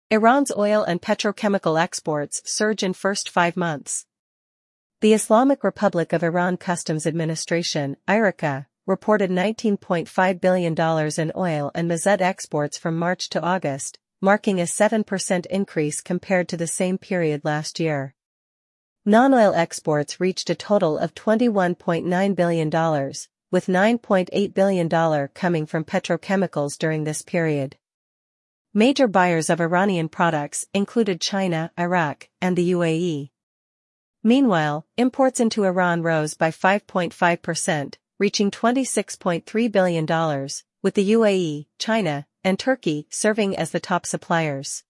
Iran's oil and petrochemical exports surge in first 5 months. The Islamic Republic of Iran Customs Administration, IRICA, reported $19.5 billion in oil and mazut exports from March to August, marking a 7% increase compared to the same period last year. Non-oil exports reached a total of $21.9 billion, with $9.8 billion coming from petrochemicals during this period. Major buyers of Iranian products included China, Iraq, and the UAE. Meanwhile, imports into Iran rose by 5.5%, reaching $26.3 billion, with the UAE, China, and Turkey serving as the top suppliers.